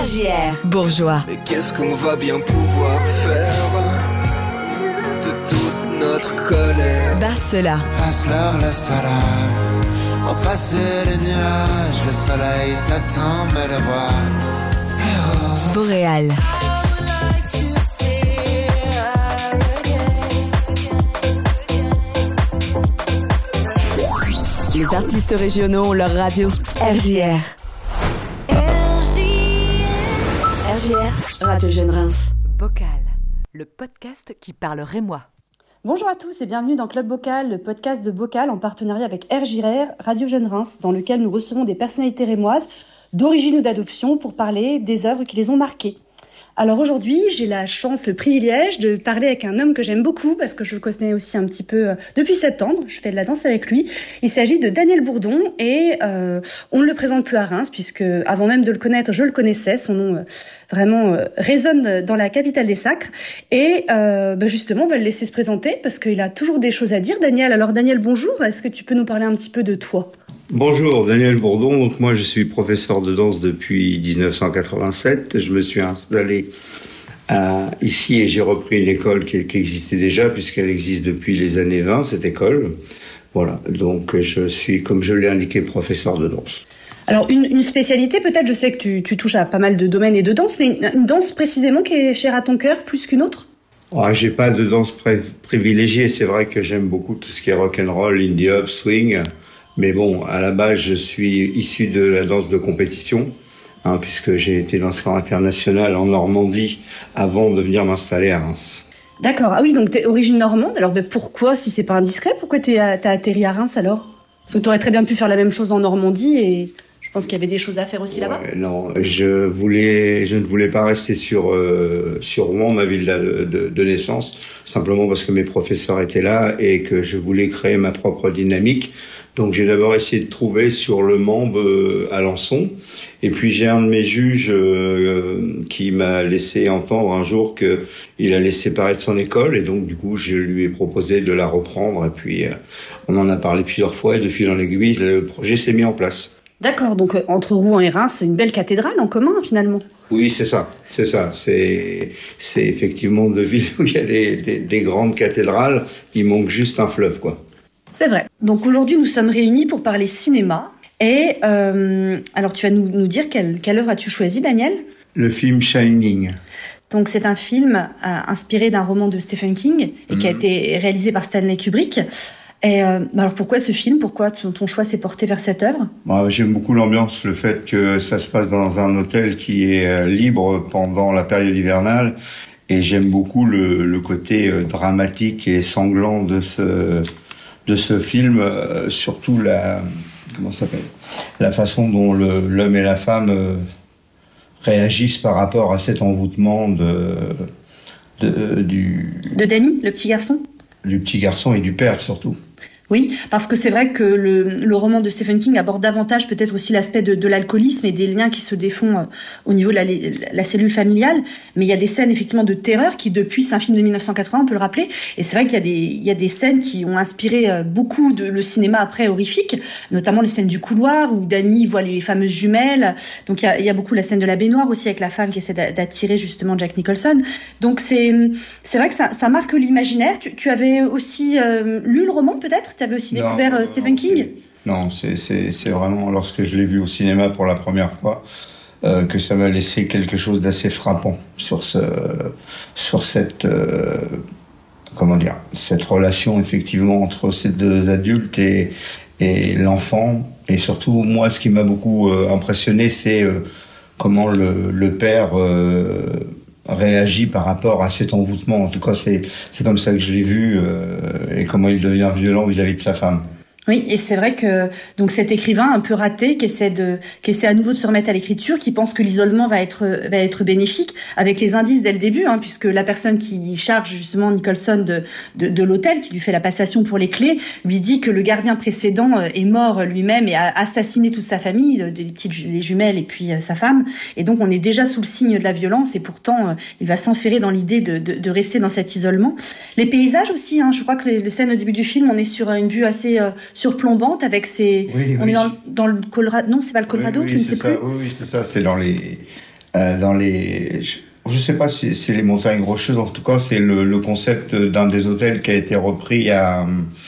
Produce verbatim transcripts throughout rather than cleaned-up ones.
R J R, Bourgeois. Et qu'est-ce qu'on va bien pouvoir faire de toute notre colère? Barcela. Passe-leur le soleil, au passer les nuages, le soleil t'attend, mais le voir. Oh. Boréal. Les artistes régionaux ont leur radio. R J R. R J R, Radio Jeune Reims. Bocal, le podcast qui parle rémois. Bonjour à tous et bienvenue dans Club Bocal, le podcast de Bocal en partenariat avec R J R, Radio Jeune Reims, dans lequel nous recevons des personnalités rémoises d'origine ou d'adoption pour parler des œuvres qui les ont marquées. Alors aujourd'hui, j'ai la chance, le privilège de parler avec un homme que j'aime beaucoup parce que je le connais aussi un petit peu euh, depuis septembre. Je fais de la danse avec lui. Il s'agit de Daniel Bourdon et euh, on ne le présente plus à Reims puisque avant même de le connaître, je le connaissais. Son nom euh, vraiment euh, résonne dans la capitale des sacres. Et euh, bah justement, on va le laisser se présenter parce qu'il a toujours des choses à dire. Daniel, alors Daniel, bonjour. Est-ce que tu peux nous parler un petit peu de toi ? Bonjour, Daniel Bourdon. Donc moi, je suis professeur de danse depuis dix-neuf cent quatre-vingt-sept. Je me suis installé à, ici et j'ai repris une école qui, qui existait déjà puisqu'elle existe depuis les années vingt, cette école. Voilà, donc je suis, comme je l'ai indiqué, professeur de danse. Alors une, une spécialité, peut-être, je sais que tu, tu touches à pas mal de domaines et de danse, mais une, une danse précisément qui est chère à ton cœur plus qu'une autre ? Ah, j'ai pas de danse pré- privilégiée. C'est vrai que j'aime beaucoup tout ce qui est rock'n'roll, indie hop, swing. Mais bon, à la base, je suis issu de la danse de compétition, hein, puisque j'ai été danseur international en Normandie avant de venir m'installer à Reims. D'accord. Ah oui, donc t'es origine normande. Alors ben, pourquoi, si c'est pas indiscret, pourquoi t'es, t'as atterri à Reims alors ? Parce que t'aurais très bien pu faire la même chose en Normandie et je pense qu'il y avait des choses à faire aussi là-bas. Ouais, non, je voulais, je ne voulais pas rester sur euh, sur Rouen, ma ville de, de, de naissance, simplement parce que mes professeurs étaient là et que je voulais créer ma propre dynamique. Donc j'ai d'abord essayé de trouver sur le Mans euh, Alençon, et puis j'ai un de mes juges euh, qui m'a laissé entendre un jour que il allait se séparer de son école, et donc du coup je lui ai proposé de la reprendre, et puis euh, on en a parlé plusieurs fois, et de fil en aiguille le projet s'est mis en place. D'accord, donc euh, entre Rouen et Reims, c'est une belle cathédrale en commun finalement. Oui, c'est ça, c'est ça, c'est c'est effectivement deux villes où il y a des, des, des grandes cathédrales, il manque juste un fleuve, quoi. C'est vrai. Donc aujourd'hui, nous sommes réunis pour parler cinéma. Et euh, alors, tu vas nous, nous dire quelle, quelle œuvre as-tu choisi, Daniel ? Le film Shining. Donc c'est un film euh, inspiré d'un roman de Stephen King et mmh. qui a été réalisé par Stanley Kubrick. Et euh, alors pourquoi ce film ? Pourquoi ton, ton choix s'est porté vers cette œuvre ? Bah, j'aime beaucoup l'ambiance, le fait que ça se passe dans un hôtel qui est euh, libre pendant la période hivernale. Et j'aime beaucoup le, le côté euh, dramatique et sanglant de ce... de ce film, euh, surtout la comment ça s'appelle la façon dont le, l'homme et la femme euh, réagissent par rapport à cet envoûtement de, de du de Danny, le petit garçon du petit garçon et du père surtout. Oui, parce que c'est vrai que le, le roman de Stephen King aborde davantage peut-être aussi l'aspect de, de l'alcoolisme et des liens qui se défont euh, au niveau de la, la cellule familiale. Mais il y a des scènes effectivement de terreur qui, depuis, c'est un film de dix-neuf cent quatre-vingts, on peut le rappeler. Et c'est vrai qu'il y a des, il y a des scènes qui ont inspiré euh, beaucoup de le cinéma après horrifique, notamment les scènes du couloir où Danny voit les fameuses jumelles. Donc il y a, il y a beaucoup la scène de la baignoire aussi avec la femme qui essaie d'attirer justement Jack Nicholson. Donc c'est, c'est vrai que ça, ça marque l'imaginaire. Tu, tu avais aussi euh, lu le roman peut-être ? Tu avais aussi découvert non, euh, Stephen non, King ? c'est, Non, c'est, c'est, c'est vraiment lorsque je l'ai vu au cinéma pour la première fois euh, que ça m'a laissé quelque chose d'assez frappant sur ce, sur cette, euh, comment dire, cette relation effectivement entre ces deux adultes et, et l'enfant. Et surtout, moi, ce qui m'a beaucoup euh, impressionné, c'est euh, comment le, le père euh, réagit par rapport à cet envoûtement. En tout cas, c'est c'est comme ça que je l'ai vu euh, et comment il devient violent vis-à-vis de sa femme. Oui, et c'est vrai que donc cet écrivain un peu raté qui essaie de qui essaie à nouveau de se remettre à l'écriture, qui pense que l'isolement va être va être bénéfique, avec les indices dès le début, hein, puisque la personne qui charge justement Nicholson de de, de l'hôtel, qui lui fait la passation pour les clés, lui dit que le gardien précédent est mort lui-même et a assassiné toute sa famille, les petites les jumelles et puis sa femme, et donc on est déjà sous le signe de la violence, et pourtant il va s'enferrer dans l'idée de, de de rester dans cet isolement. Les paysages aussi, hein, je crois que les, les scènes au début du film, on est sur une vue assez euh, surplombante avec ces. Oui, on oui. est dans, dans le Colorado. Non, c'est pas le Colorado, oui, oui, je ne sais ça. plus. Oui, oui, c'est ça. C'est dans les euh, dans les... Je ne sais pas si c'est les montagnes rocheuses, en tout cas c'est le, le concept d'un des hôtels qui a été repris à,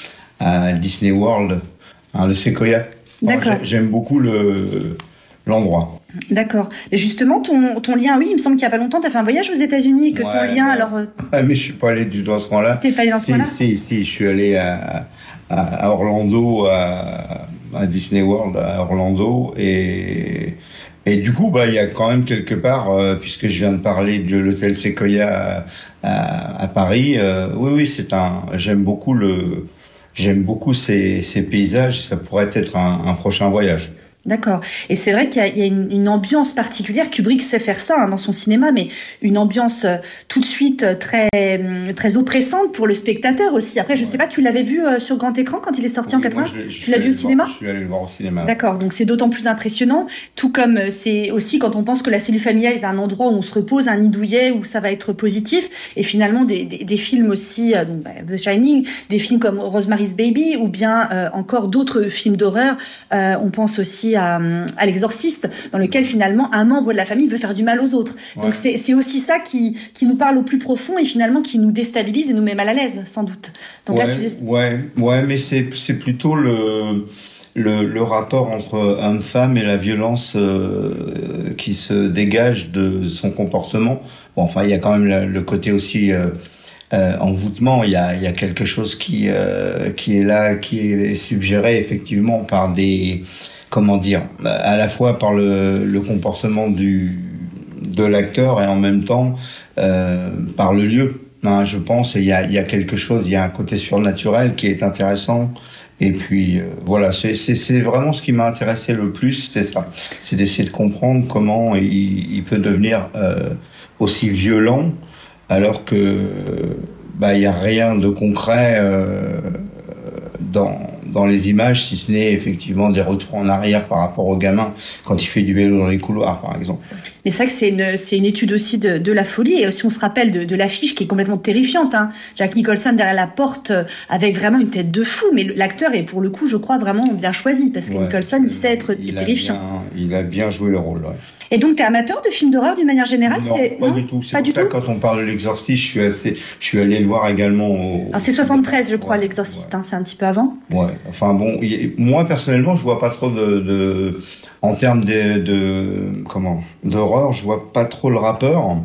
à Disney World, hein, le Sequoia. D'accord. Alors, j'aime beaucoup le, l'endroit. D'accord. Et justement, ton, ton lien, oui, il me semble qu'il n'y a pas longtemps, tu as fait un voyage aux États-Unis, que Ouais, ton lien, mais... alors... Euh... Ah, mais je suis pas allé du tout à ce point-là. T'es pas allé dans ce si, point-là Si, si, je suis allé à, à, à Orlando, à, à Disney World, à Orlando, et... Et du coup, bah, il y a quand même quelque part, euh, puisque je viens de parler de l'hôtel Sequoia à, à, à Paris, euh, oui, oui, c'est un, j'aime beaucoup le, j'aime beaucoup ces, ces paysages. Ça pourrait être un, un prochain voyage. D'accord. Et c'est vrai qu'il y a, il y a une, une ambiance particulière. Kubrick sait faire ça hein, dans son cinéma, mais une ambiance euh, tout de suite euh, très euh, très oppressante pour le spectateur aussi. Après, je sais pas, tu l'avais vu euh, sur grand écran quand il est sorti Oui, en quatre-vingts. moi, je, je tu l'as vu au cinéma? voir, Je suis allé le voir au cinéma. D'accord. Donc c'est d'autant plus impressionnant. Tout comme euh, c'est aussi quand on pense que la cellule familiale est un endroit où on se repose, un nid douillet, où ça va être positif. Et finalement, des, des, des films aussi, euh, donc, bah, The Shining, des films comme Rosemary's Baby, ou bien euh, encore d'autres films d'horreur. Euh, on pense aussi à, à L'Exorciste, dans lequel finalement un membre de la famille veut faire du mal aux autres. Ouais. Donc c'est, c'est aussi ça qui, qui nous parle au plus profond et finalement qui nous déstabilise et nous met mal à l'aise, sans doute. Donc ouais, là, tu... ouais, ouais, mais c'est, c'est plutôt le, le, le rapport entre homme-femme et la violence euh, qui se dégage de son comportement. Bon, enfin, il y a quand même le, le côté aussi... Euh, Euh, envoûtement, il y a, il y a quelque chose qui euh, qui est là, qui est suggéré effectivement par des, comment dire, à la fois par le, le comportement du de l'acteur et en même temps euh, par le lieu. Hein, je pense, il y a il y a quelque chose, il y a un côté surnaturel qui est intéressant. Et puis euh, voilà, c'est c'est c'est vraiment ce qui m'a intéressé le plus, c'est ça, c'est d'essayer de comprendre comment il, il peut devenir euh, aussi violent. Alors que bah il y a rien de concret euh, dans dans les images, si ce n'est effectivement des retours en arrière par rapport au gamin quand il fait du vélo dans les couloirs, par exemple. Mais c'est vrai que c'est une c'est une étude aussi de de la folie. Et si on se rappelle de de l'affiche qui est complètement terrifiante, hein, Jack Nicholson derrière la porte avec vraiment une tête de fou. Mais l'acteur est pour le coup, je crois, vraiment bien choisi parce que ouais, Nicholson, il sait être il terrifiant. Bien, il a bien joué le rôle. Ouais. Et donc, t'es amateur de films d'horreur d'une manière générale? Non, c'est... pas non du tout. C'est pas pour du ça tout. Quand on parle de l'Exorciste, je suis assez, je suis allé le voir également au... Alors c'est soixante-treize, je crois, ouais, l'Exorciste, ouais. Hein, c'est un petit peu avant. Ouais. Enfin bon, y... moi personnellement, je vois pas trop de, de... en termes de, de, comment, d'horreur, je vois pas trop le rapport.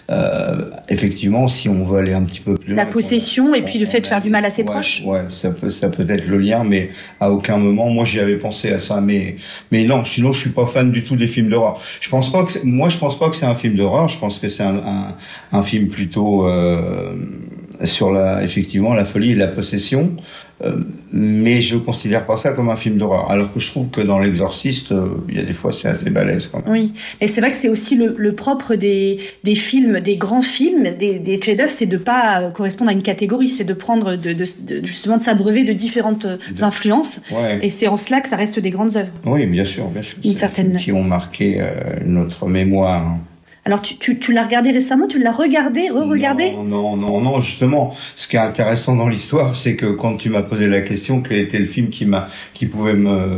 Euh, effectivement, si on veut aller un petit peu plus la loin, possession on, et puis le fait de faire du mal à ses ouais, proches. Ouais, ça peut, ça peut être le lien, mais à aucun moment, moi, j'y avais pensé à ça, mais, mais non, sinon, je suis pas fan du tout des films d'horreur. Je pense pas que, c'est, moi, je pense pas que c'est un film d'horreur. Je pense que c'est un, un, un film plutôt euh, sur la, effectivement, la folie et la possession. Euh, mais je considère pas ça comme un film d'horreur. Alors que je trouve que dans L'Exorciste, euh, il y a des fois c'est assez balèze quand même. Oui, et c'est vrai que c'est aussi le, le propre des, des films, des grands films, des, des chefs-d'œuvre, c'est de pas correspondre à une catégorie, c'est de prendre, de, de, de justement de s'abreuver de différentes de... influences. Ouais. Et c'est en cela que ça reste des grandes œuvres. Oui, bien sûr, bien sûr. Une certaine... Qui ont marqué euh, notre mémoire. Alors, tu, tu, tu l'as regardé récemment, tu l'as regardé, re-regardé? Non, non, non, non, justement, ce qui est intéressant dans l'histoire, c'est que quand tu m'as posé la question, quel était le film qui m'a, qui pouvait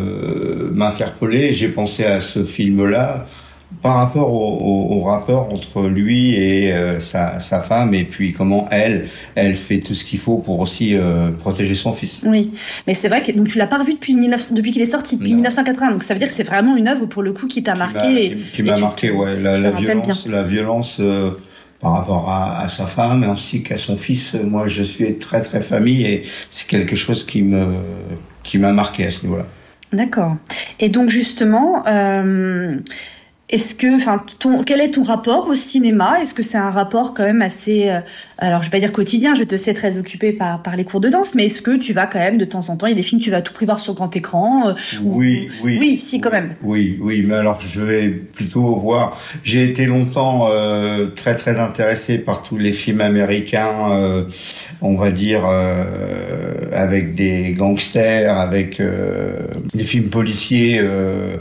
me, m'interpeller, j'ai pensé à ce film-là, par rapport au, au, au rapport entre lui et euh, sa, sa femme, et puis comment elle, elle fait tout ce qu'il faut pour aussi euh, protéger son fils. Oui, mais c'est vrai que donc tu l'as pas revu depuis mille neuf cents, depuis qu'il est sorti, depuis non. mille neuf cent quatre-vingts. Donc ça veut dire que c'est vraiment une œuvre pour le coup qui t'a qui marqué. M'a, et, qui, qui m'a et marqué, tu, ouais, la, la violence, bien. la violence euh, par rapport à, à sa femme ainsi qu'à son fils. Moi, je suis très très famille et c'est quelque chose qui me, qui m'a marqué à ce niveau-là. D'accord. Et donc justement. Euh, Est-ce que, enfin, ton, quel est ton rapport au cinéma? Est-ce que c'est un rapport quand même assez, euh, alors je vais pas dire quotidien, je te sais très occupée par par les cours de danse, mais est-ce que tu vas quand même de temps en temps, il y a des films que tu vas à tout prix voir sur grand écran? Euh, oui, ou... oui, oui, si quand même. Oui, oui, mais alors je vais plutôt voir. J'ai été longtemps euh, très très intéressé par tous les films américains, euh, on va dire euh, avec des gangsters, avec euh, des films policiers. Euh,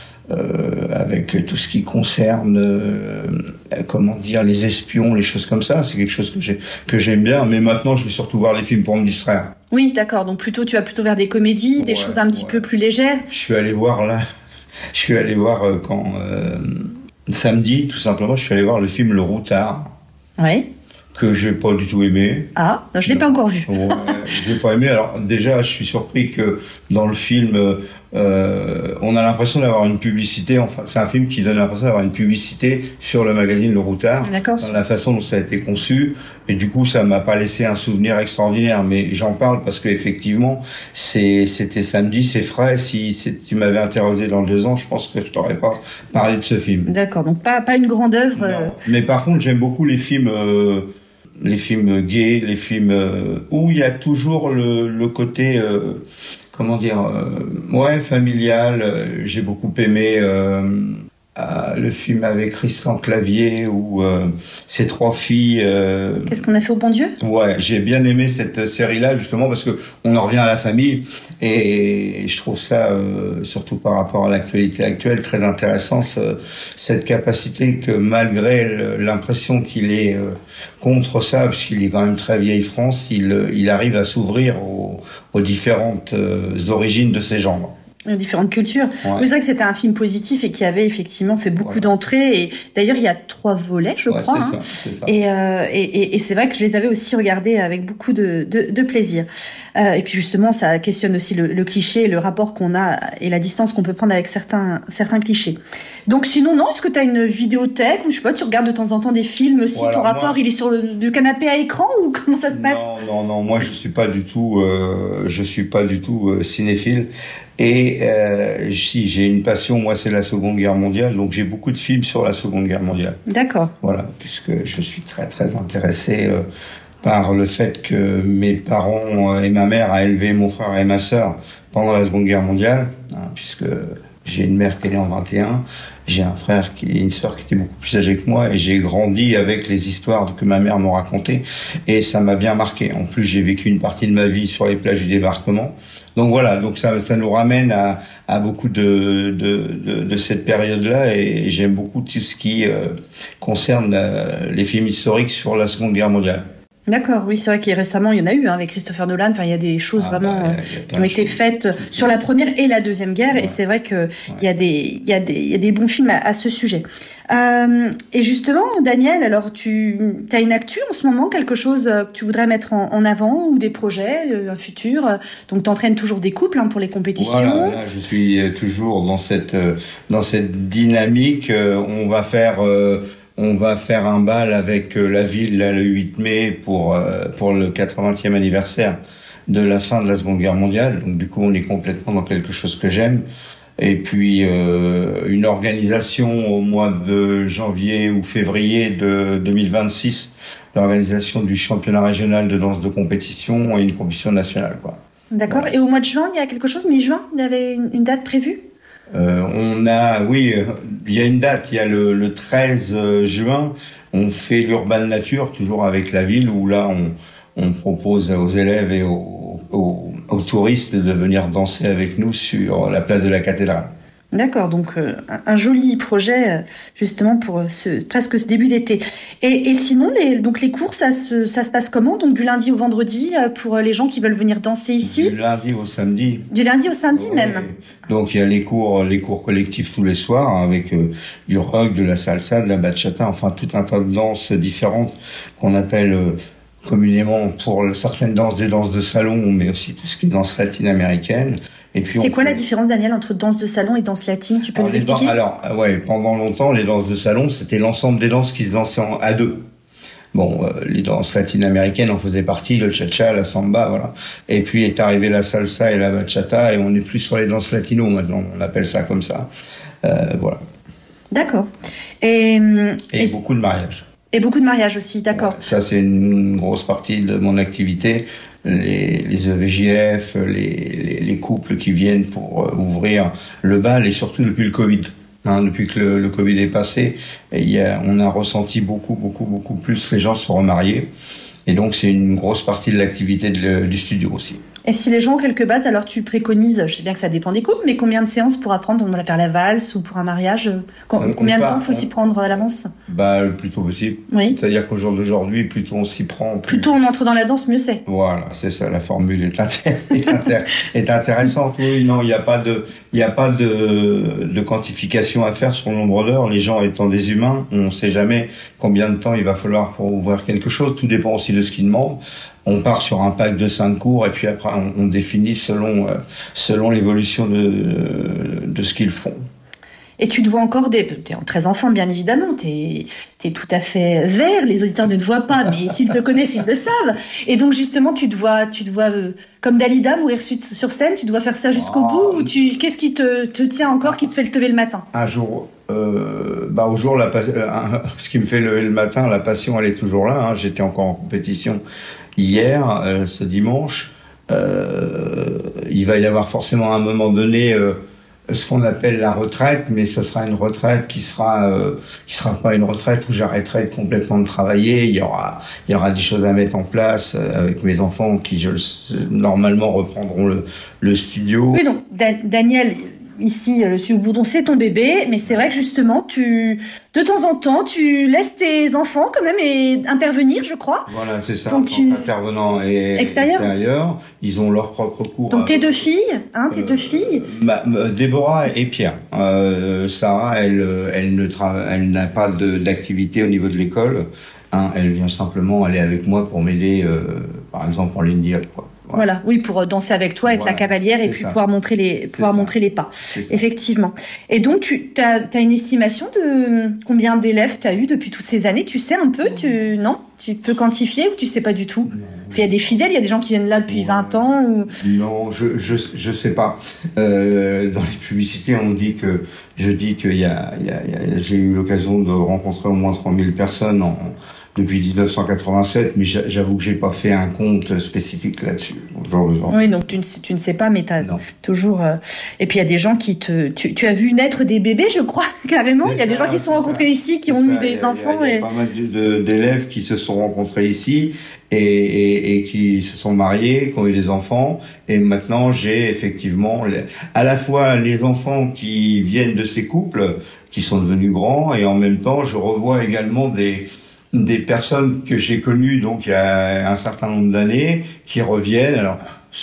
Euh, avec tout ce qui concerne euh, comment dire les espions, les choses comme ça, c'est quelque chose que j'ai que j'aime bien, mais maintenant je vais surtout voir les films pour me distraire. Oui, d'accord, donc plutôt tu vas plutôt vers des comédies, ouais, des choses un petit ouais. peu plus légères. Je suis allé voir là, je suis allé voir euh, quand euh, Samedi, tout simplement, je suis allé voir le film Le Routard. Oui. Que j'ai pas du tout aimé. Ah, non, je l'ai pas encore vu. Ouais, je l'ai pas aimé. Alors déjà, je suis surpris que dans le film, euh, on a l'impression d'avoir une publicité. Enfin, c'est un film qui donne l'impression d'avoir une publicité sur le magazine Le Routard. D'accord. Dans la façon dont ça a été conçu. Et du coup, ça m'a pas laissé un souvenir extraordinaire. Mais j'en parle parce que effectivement, c'est, c'était samedi, c'est frais. Si c'est, tu m'avais interrogé dans deux ans, je pense que je t'aurais pas parlé de ce film. D'accord. Donc pas pas une grande œuvre. Euh... Mais par contre, j'aime beaucoup les films. Euh, les films gays, les films euh, où il y a toujours le, le côté, euh, comment dire, euh, ouais, familial. Euh, j'ai beaucoup aimé euh, euh, le film avec Christian Clavier où euh, ces trois filles. Euh, Qu'est-ce qu'on a fait au bon Dieu ? Ouais, j'ai bien aimé cette série-là justement parce que on en revient à la famille et je trouve ça, euh, surtout par rapport à l'actualité actuelle, très intéressant ce, cette capacité que malgré l'impression qu'il est euh, contre ça, puisqu'il est quand même très vieille France, il, il arrive à s'ouvrir aux, aux différentes euh, origines de ces gens. Différentes cultures. Ouais. Oui, c'est vrai que c'était un film positif et qui avait effectivement fait beaucoup voilà. d'entrées. Et d'ailleurs, il y a trois volets, je ouais, crois. C'est hein. ça, c'est ça. Et, euh, et, et, et c'est vrai que je les avais aussi regardés avec beaucoup de, de, de plaisir. Euh, et puis justement, ça questionne aussi le, le cliché, le rapport qu'on a et la distance qu'on peut prendre avec certains, certains clichés. Donc sinon, non, est-ce que tu as une vidéothèque ou je sais pas, tu regardes de temps en temps des films aussi, voilà, ton rapport, moi... il est sur le, le canapé à écran ou comment ça se passe ? Non, non, non, moi je suis pas du tout, euh, je suis pas du tout euh, cinéphile. Et euh, si j'ai une passion, moi c'est la Seconde Guerre mondiale, donc j'ai beaucoup de films sur la Seconde Guerre mondiale. D'accord. Voilà, puisque je suis très très intéressé euh, par le fait que mes parents et ma mère a élevé mon frère et ma sœur pendant la Seconde Guerre mondiale, hein, puisque j'ai une mère qui est née en vingt et un, j'ai un frère qui, une sœur qui était beaucoup plus âgée que moi, et j'ai grandi avec les histoires que ma mère m'a racontées, et ça m'a bien marqué. En plus, j'ai vécu une partie de ma vie sur les plages du débarquement. Donc voilà, donc ça, ça nous ramène à, à beaucoup de, de, de, de cette période-là, et j'aime beaucoup tout ce qui euh, concerne euh, les films historiques sur la Seconde Guerre mondiale. D'accord, oui, c'est vrai qu'il récemment, il y en a eu hein, avec Christopher Nolan. Enfin, il y a des choses ah vraiment bah, qui ont été faites sur la première et la deuxième guerre, ouais. Et c'est vrai que ouais. il y a des, il y a des, il y a des bons films à, à ce sujet. Euh, et justement, Daniel, alors tu as une actu en ce moment, quelque chose que tu voudrais mettre en, en avant ou des projets, un futur. Donc, t'entraînes toujours des couples hein, pour les compétitions. Voilà, là, je suis toujours dans cette dans cette dynamique. On va faire. Euh, On va faire un bal avec la ville là, le huit mai pour euh, pour le quatre-vingtième anniversaire de la fin de la Seconde Guerre mondiale. Donc du coup, on est complètement dans quelque chose que j'aime. Et puis euh, une organisation au mois de janvier ou février de deux mille vingt-six, l'organisation du championnat régional de danse de compétition et une compétition nationale, quoi. D'accord. Voilà. Et au mois de juin, il y a quelque chose, mi-juin, il y avait une, une date prévue? Euh, on a, oui, il y a une date, il y a le, le treize juin, on fait l'Urban Nature, toujours avec la ville, où là, on, on propose aux élèves et aux, aux, aux touristes de venir danser avec nous sur la place de la cathédrale. D'accord, donc euh, un joli projet justement pour ce presque ce début d'été. Et, et sinon, les, donc les cours, ça se, ça se passe comment? Donc du lundi au vendredi pour les gens qui veulent venir danser ici? Du lundi au samedi. Du lundi au samedi ouais. même. Donc il y a les cours, les cours collectifs tous les soirs avec euh, du rock, de la salsa, de la bachata, enfin tout un tas de danses différentes qu'on appelle euh, communément pour certaines danses des danses de salon, mais aussi tout ce qui est danse latine-américaine. Et puis c'est quoi peut... la différence, Daniel, entre danse de salon et danse latine? Tu peux alors, nous expliquer? Danses, alors, ouais, pendant longtemps, les danses de salon, c'était l'ensemble des danses qui se dansaient en, à deux. Bon, euh, les danses latine-américaines en faisaient partie, le cha-cha, la samba, voilà. Et puis est arrivé la salsa et la bachata, et on est plus sur les danses latino maintenant, on appelle ça comme ça. Euh, voilà. D'accord. Et, et, et beaucoup de mariages. Et beaucoup de mariages aussi, d'accord. Ouais, ça, c'est une grosse partie de mon activité. Les, les E V J F, les, les, les couples qui viennent pour euh, ouvrir le bal, et surtout depuis le Covid. Hein, depuis que le, le Covid est passé, il y a, on a ressenti beaucoup, beaucoup, beaucoup plus les gens se remarier. Et donc, c'est une grosse partie de l'activité de le, du studio aussi. Et si les gens ont quelques bases, alors tu préconises, je sais bien que ça dépend des couples, mais combien de séances pour apprendre, par exemple, à faire la valse ou pour un mariage, Combien on de part, temps faut on... s'y prendre à l'avance? Bah, le plus tôt possible. Oui. C'est-à-dire qu'au jour d'aujourd'hui, plus tôt on s'y prend. Plus... plus tôt on entre dans la danse, mieux c'est. Voilà, c'est ça, la formule est, intér... est, intér... est intéressante. Oui, non, il n'y a pas de, il n'y a pas de, de quantification à faire sur le nombre d'heures. Les gens étant des humains, on ne sait jamais combien de temps il va falloir pour ouvrir quelque chose. Tout dépend aussi de ce qu'ils demandent. On part sur un pack de cinq cours et puis après on, on définit selon euh, selon l'évolution de de ce qu'ils font. Et tu te vois encore des... T'es très enfant, bien évidemment. T'es, t'es tout à fait vert. Les auditeurs ne te voient pas, mais s'ils te connaissent, ils le savent. Et donc, justement, tu te vois, tu te vois euh, comme Dalida, mourir sur scène. Tu dois faire ça jusqu'au oh. bout. Ou tu, qu'est-ce qui te, te tient encore, qui te fait le lever le matin? Un jour, euh, bah, au jour, la, euh, ce qui me fait lever le matin, la passion, elle est toujours là. Hein. J'étais encore en compétition hier, euh, ce dimanche. Euh, il va y avoir forcément à un moment donné... Euh, ce qu'on appelle la retraite, mais ce sera une retraite qui sera euh, qui sera pas une retraite où j'arrêterai complètement de travailler. Il y aura il y aura des choses à mettre en place avec mes enfants qui je, normalement reprendront le le studio. Oui, donc da- Daniel ici le studio Bourdon, c'est ton bébé, mais c'est vrai que justement tu de temps en temps tu laisses tes enfants quand même et intervenir, je crois. Voilà, c'est ça. Donc tu... intervenant et extérieur. extérieur, ils ont leur propre cours. Donc tes deux filles, hein, tes euh, deux filles. Ma, ma, Déborah et Pierre. Euh, Sarah, elle elle ne tra... elle n'a pas de, d'activité au niveau de l'école. Hein, elle vient simplement aller avec moi pour m'aider, euh, par exemple en ligne directe, quoi. Voilà. Voilà, oui, pour danser avec toi, être voilà, la cavalière et puis ça. pouvoir montrer les, pouvoir montrer les pas. Effectivement. Et donc, tu as une estimation de combien d'élèves tu as eu depuis toutes ces années? Tu sais un peu? Tu, non? Tu peux quantifier ou tu sais pas du tout? Parce qu'il y a des fidèles, il y a des gens qui viennent là depuis vingt ans ou... Non, je, je, je sais pas. Euh, dans les publicités, on dit que, je dis qu'il y a, il y a, il y a j'ai eu l'occasion de rencontrer au moins trois mille personnes en, depuis dix-neuf cent quatre-vingt-sept, mais j'avoue que j'ai pas fait un compte spécifique là-dessus. Jour de jour. Oui, donc tu ne sais, tu ne sais pas, mais t'as non. toujours. Euh... Et puis il y a des gens qui te. Tu, tu as vu naître des bébés, je crois carrément. Il y a ça, des gens qui se sont rencontrés ça. ici, qui c'est ont ça. eu des y a, enfants. Il y a, et... il y a pas mal de, d'élèves qui se sont rencontrés ici et, et, et qui se sont mariés, qui ont eu des enfants. Et maintenant, j'ai effectivement les, à la fois les enfants qui viennent de ces couples, qui sont devenus grands, et en même temps, je revois également des des personnes que j'ai connues donc il y a un certain nombre d'années qui reviennent, alors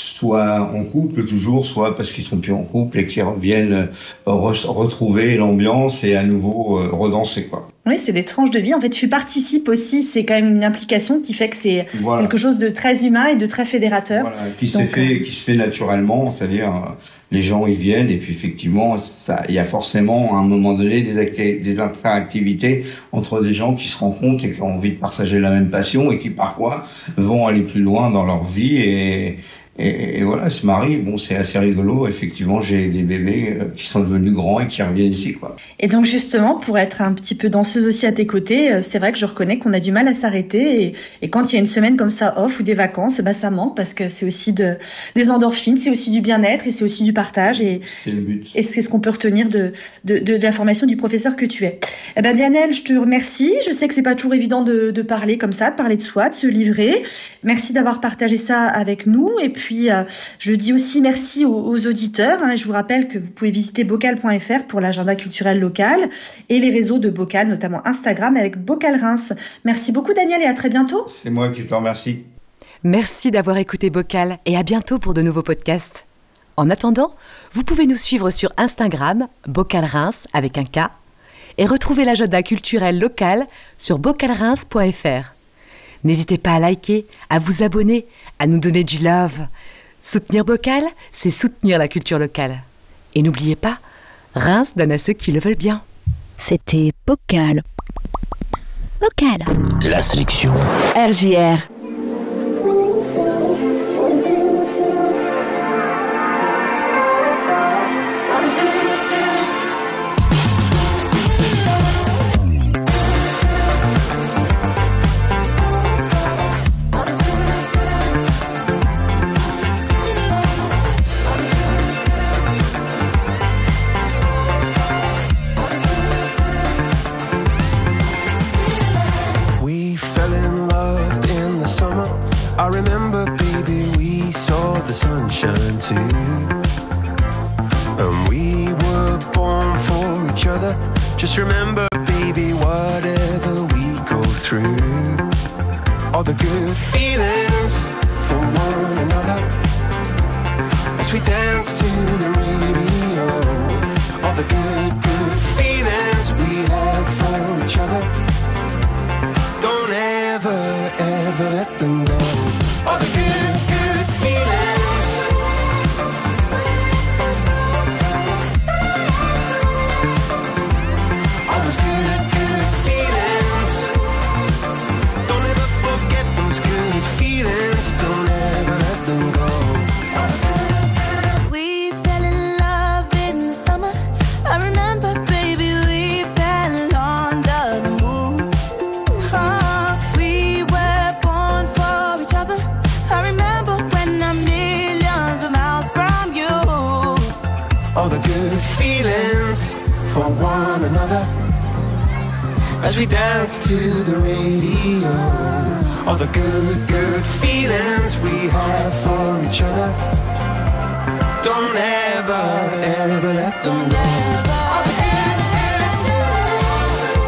soit en couple toujours, soit parce qu'ils sont plus en couple et qui reviennent re- retrouver l'ambiance et à nouveau euh, redanser, quoi. Oui, c'est des tranches de vie. En fait, tu participes aussi. C'est quand même une implication qui fait que c'est voilà. quelque chose de très humain et de très fédérateur. Voilà, qui s'est fait, euh... qui se fait naturellement, c'est-à-dire euh, les gens ils viennent et puis effectivement, ça, il y a forcément à un moment donné des, acti- des interactivités entre des gens qui se rencontrent et qui ont envie de partager la même passion et qui parfois vont aller plus loin dans leur vie et Et, et voilà, se marie, bon, c'est assez rigolo. Effectivement, j'ai des bébés qui sont devenus grands et qui reviennent ici, quoi. Et donc, justement, pour être un petit peu danseuse aussi à tes côtés, c'est vrai que je reconnais qu'on a du mal à s'arrêter. Et, et quand il y a une semaine comme ça off ou des vacances, bah, ça manque parce que c'est aussi de, des endorphines, c'est aussi du bien-être et c'est aussi du partage. Et, c'est le but. Et c'est ce qu'on peut retenir de, de, de, de la formation du professeur que tu es. Eh ben, Dianelle, je te remercie. Je sais que c'est pas toujours évident de, de parler comme ça, de parler de soi, de se livrer. Merci d'avoir partagé ça avec nous. Et puis, Puis, euh, je dis aussi merci aux, aux auditeurs. Hein. Je vous rappelle que vous pouvez visiter bocal point f r pour l'agenda culturel local et les réseaux de Bocal, notamment Instagram avec Bocal Reims. Merci beaucoup Daniel et à très bientôt. C'est moi qui te remercie. Merci d'avoir écouté Bocal et à bientôt pour de nouveaux podcasts. En attendant, vous pouvez nous suivre sur Instagram, Bocal Reims avec un K, et retrouver l'agenda culturel local sur bocal reims point f r. N'hésitez pas à liker, à vous abonner, à nous donner du love. Soutenir Bocal, c'est soutenir la culture locale. Et n'oubliez pas, Reims donne à ceux qui le veulent bien. C'était Bocal. Bocal. La sélection R J R. I remember, baby, we saw the sun sunshine too. And we were born for each other. Just remember, baby, whatever we go through, all the good feelings for one another, as we dance to the radio. All the good, good feelings we have for each other, don't ever, ever let them go. All the good, good feelings. All those good, good feelings. Don't ever forget those good feelings. Don't ever let them go. We fell in love in the summer. I remember, baby, we fell under the moon. Oh, we were born for each other. I remember when I'm millions of miles from you. All the good feelings for one another, as we dance to the radio. All the good, good feelings we have for each other, don't ever, ever let them go. All the good, good feelings.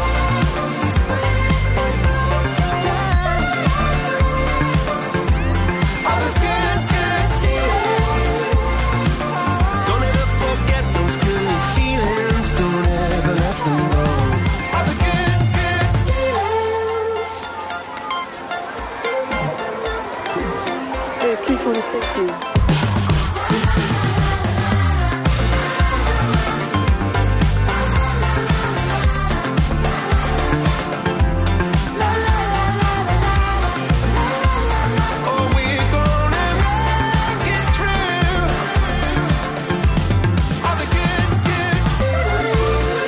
All those good, good feelings. Don't ever forget those good feelings. Don't ever let them go. All the good, good feelings. Oh, we're gonna make it through. All the good, good feelings.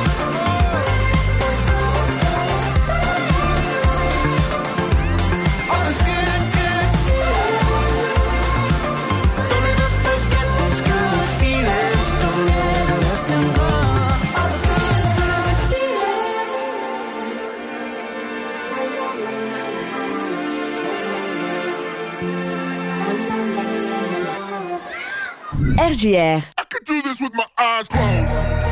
All those good, good feelings. Don't ever forget those good feelings. Don't ever let them go. All the good, good feelings. R J R. I could do this with my eyes closed.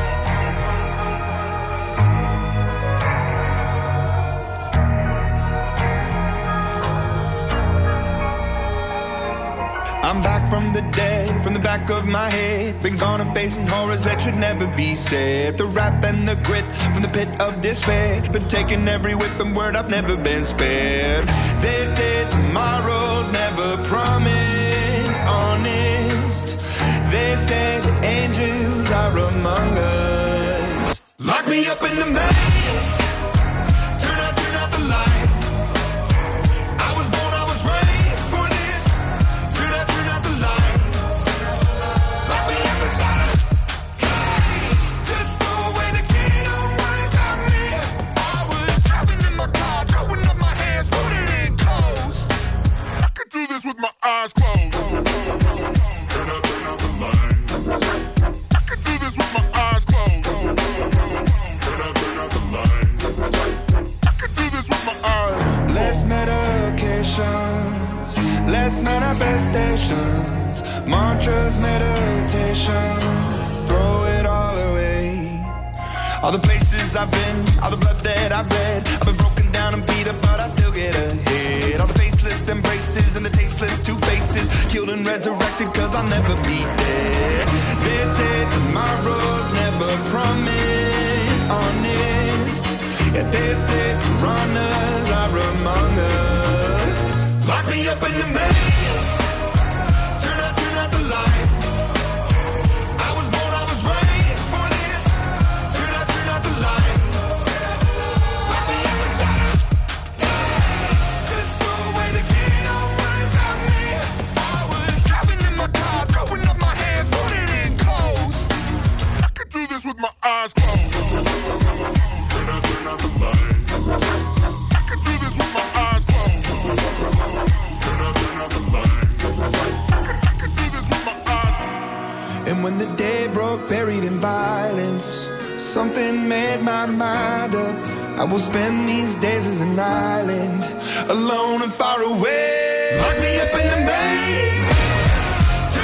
I'm back from the dead, from the back of my head. Been gone and facing horrors that should never be said. The wrath and the grit from the pit of despair. Been taking every whip and word, I've never been spared. They say tomorrow's never promised, honest. They say the angels are among us. Lock me up in the maze. Turn out, turn out the lights. I was born, I was raised for this. Turn out, turn out the lights. Lock me up inside a cage. Just throw away the key, don't worry about me. I was driving in my car, throwing up my hands, putting in coast. I could do this with my eyes closed. Turn out, turn out the lights. I could do this with my eyes closed. Turn out, turn out the lights. I could do this with my eyes. Less medications, less manifestations, mantras, meditation, throw it all away. All the places I've been, all the blood that I've bled, I've been broken down and beat up, but I still get ahead. All the faceless embraces and the tasteless two faces, killed and resurrected cause I'll never be dead. They say tomorrow's never promised, honest. Yet they say piranhas are among us. Lock me up in the maze. Turn out, turn out the lights. I was born, I was raised for this. Turn out, turn out the lights. Lock me up inside a cage. Just throw away the key, don't worry about me. I was driving in my car, throwing up my hands, putting in coast. I could do this with my eyes closed. Turn out, turn out the lights. I could do this with my eyes closed. Turn out, turn out the lights. I could do this with my eyes closed. And when the day broke, buried in violence, something made my mind up. I will spend these days as an island, alone and far away. Lock me up in the maze.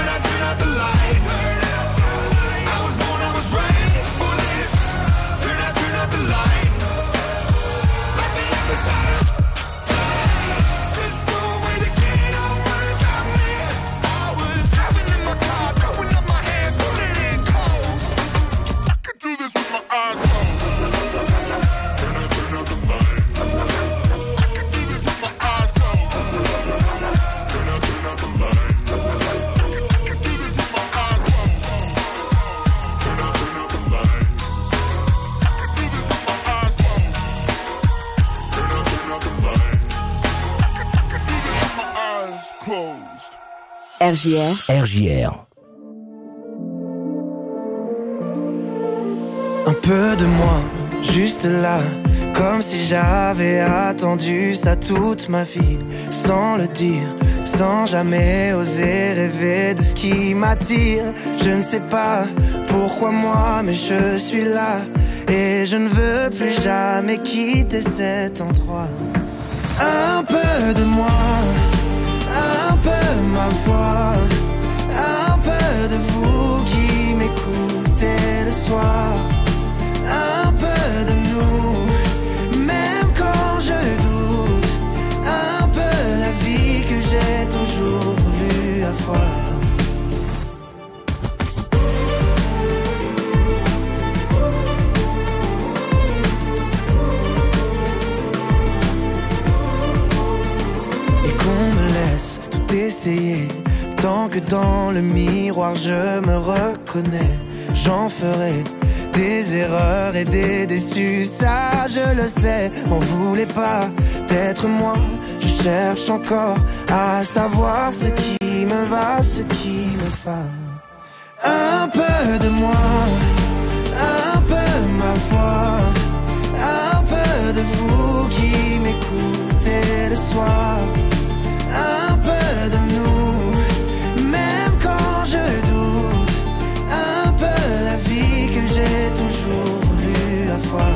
R J R. R J R. Un peu de moi, juste là, comme si j'avais attendu ça toute ma vie, sans le dire, sans jamais oser rêver de ce qui m'attire. Je ne sais pas pourquoi moi, mais je suis là, et je ne veux plus jamais quitter cet endroit. Un peu de moi, un peu ma voix, un peu de vous qui m'écoutez le soir. Un peu de nous, même quand je doute, un peu la vie que j'ai toujours voulu avoir. Et qu'on me laisse tout essayer, tant que dans le miroir je me reconnais, j'en ferai des erreurs et des déçus, ça je le sais. M'en voulez pas d'être moi, je cherche encore à savoir ce qui me va, ce qui me va. Un peu de moi, un peu ma foi, un peu de vous qui m'écoutez le soir. Un peu de nous, même quand je doute, un peu la vie que j'ai toujours voulu avoir.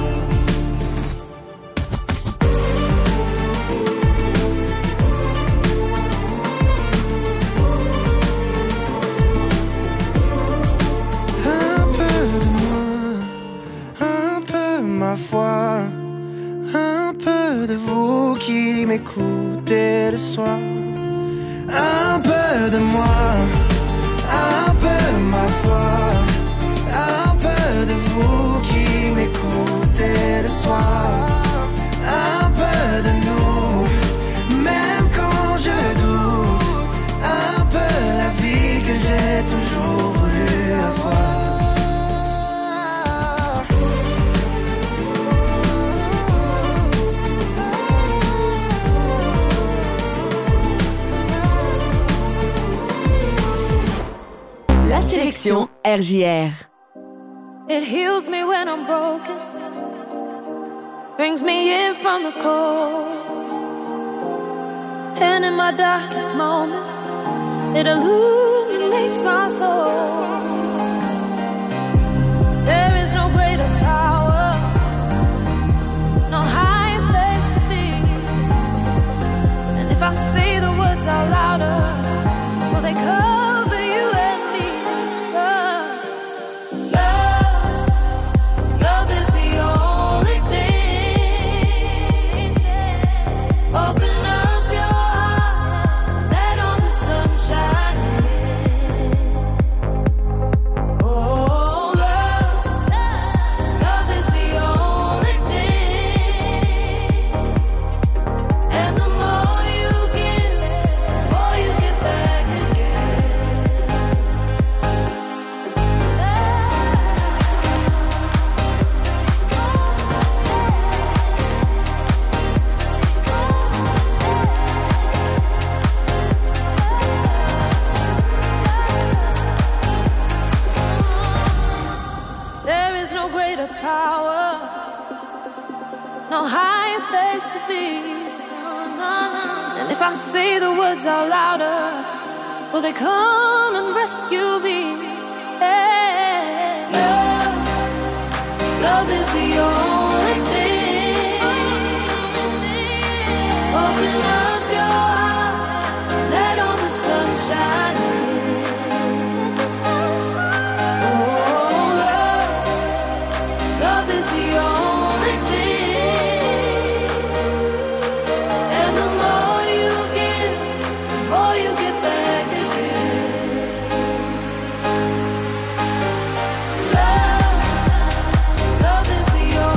Un peu de moi, un peu ma foi, un peu de vous qui m'écoutez le soir. Un peu de moi, un peu ma foi, un peu de vous qui m'écoutez le soir. Un peu de nous, même quand je doute, un peu la vie que j'ai toujours voulu avoir. La sélection R J R. It heals me when I'm broken, brings me in from the cold, and in my darkest moments, it illuminates my soul. There is no greater power, no higher place to be, and if I say the words out louder, will they cover you and me? Love, love, love is the only thing. Open up your heart, let all the sun shine in. Oh, love, love is the only thing. And the more you give, the more you get back again. There is no greater power, no higher place to be. And if I say the words out louder, will they come and rescue me? Hey. Love, love is the only thing. Open up your heart, let all the sun shine in. Let the sun shine. Oh, love, love is the only thing. And the more you give, the more you get back again. Love, love is the only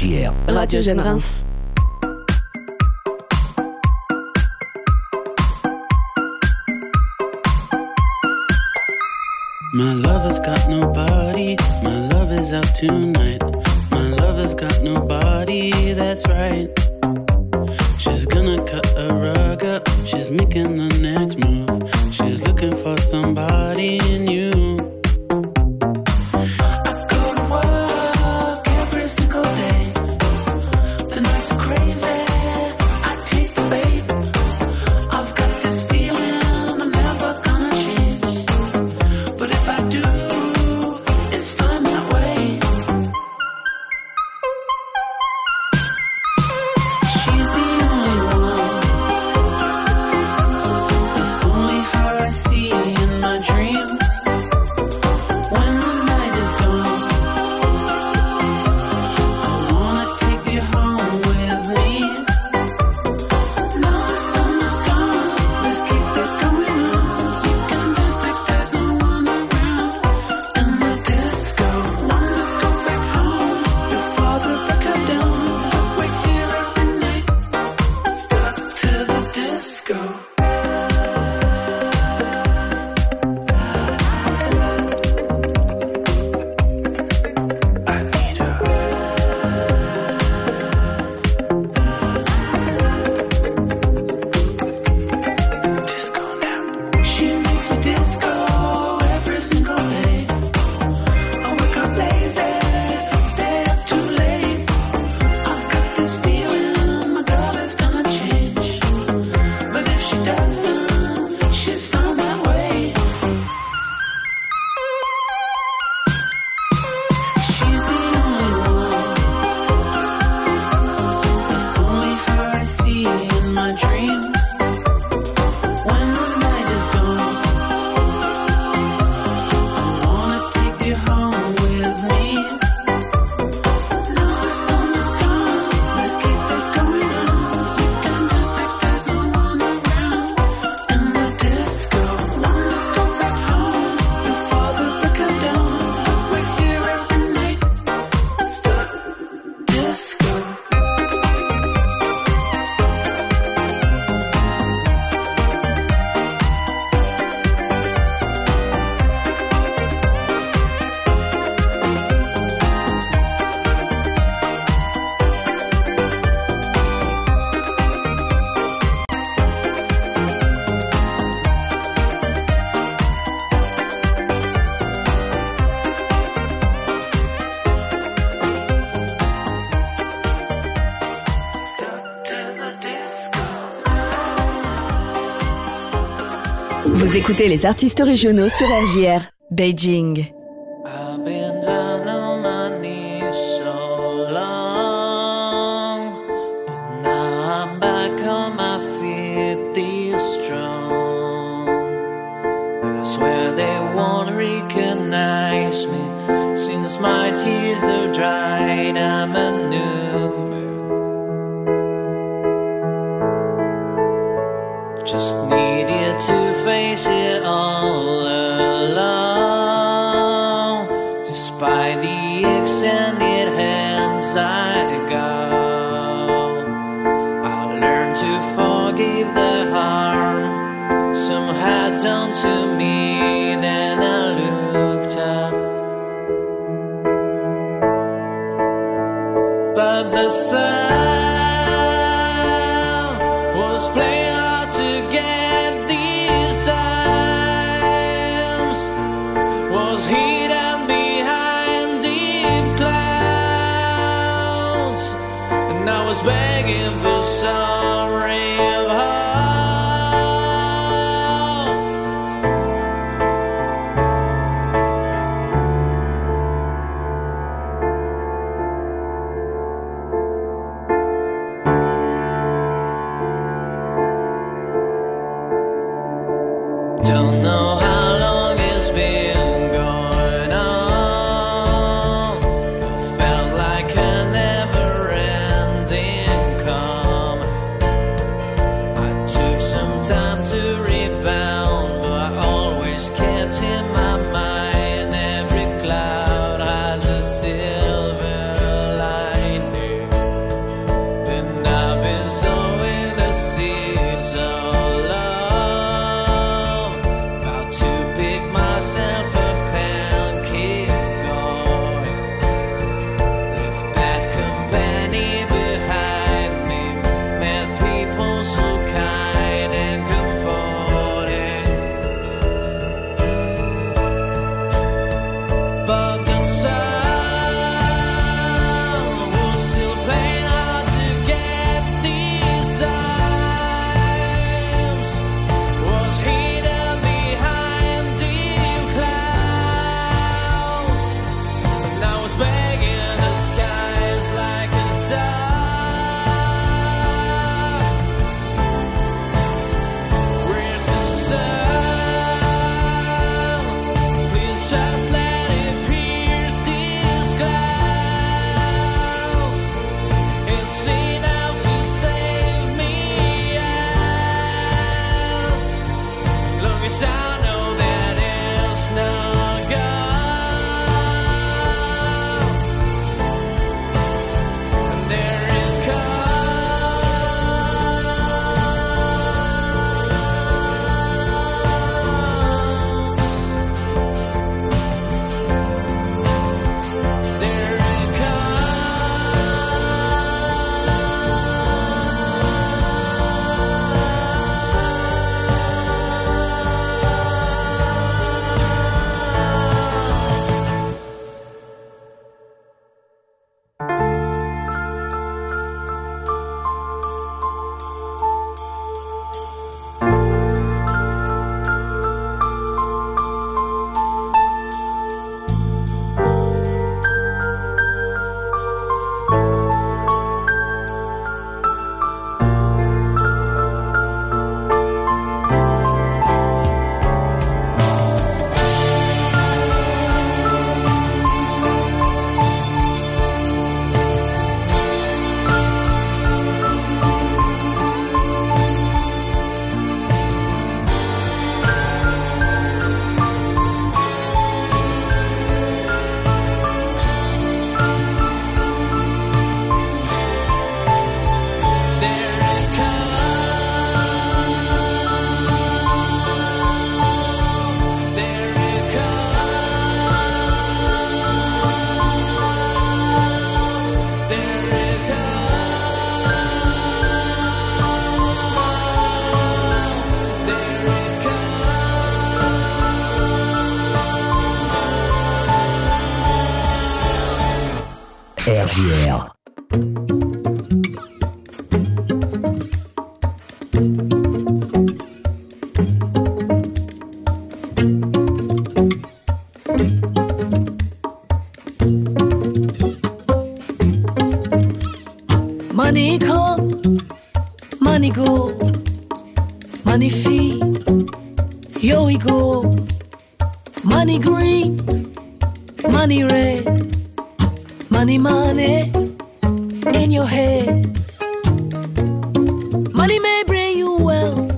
J R. Radio Jeune Reims. My lover's got nobody, my love is out tonight. My lover's got nobody, that's right. She's gonna cut a rug up, she's making the next move. She's looking for somebody new. I go to work every single day. The nights are crazy, I take the bait. I've got this feeling I'm never gonna change. But if I do, it's fine that way. She's the only one. It's only her I see in my dreams. When the night is gone, I wanna take you home with me. Now the sun is gone, let's keep it going on. We can dance like there's no one around. In the disco, wanna go back home before the break of dawn. We're here every night, stuck to the disco. I need her. Disco nap. She makes me disco every single day. I wake up lazy, stay up too late. I've got this feeling my girl is gonna change. But if she doesn't, she's found that way. She's the only one. It's only her I see in my dreams. When the night is gone, I wanna take you home with me. Now the sun is gone, let's keep it going on. We can dance like there's no one around. In the disco, wanna go back home before the break of dawn. We're here every night, stuck disco. Vous écoutez les artistes régionaux sur R J R. Beijing. I've been down on my knees so long, but now I'm back on my feet, this strong. I swear they won't recognize me, since my tears are dried, I'm a new man. Just needed to face it all alone. Despite the extended hands I go, I learned to forgive the harm some had done to me. Then I looked up, but the sun was playing hard to get these times. Was hidden behind deep clouds, and I was begging for some ray of hope. Don't know how long it's been going on. I felt like a never-ending calm. I took some time to rebound, but I always kept in my mind every cloud has a silver lining. place I know that is no God. And there is R J R. Money come, money go, money fee, yo we go. Money green, money red, money money in your head. Money may bring you wealth,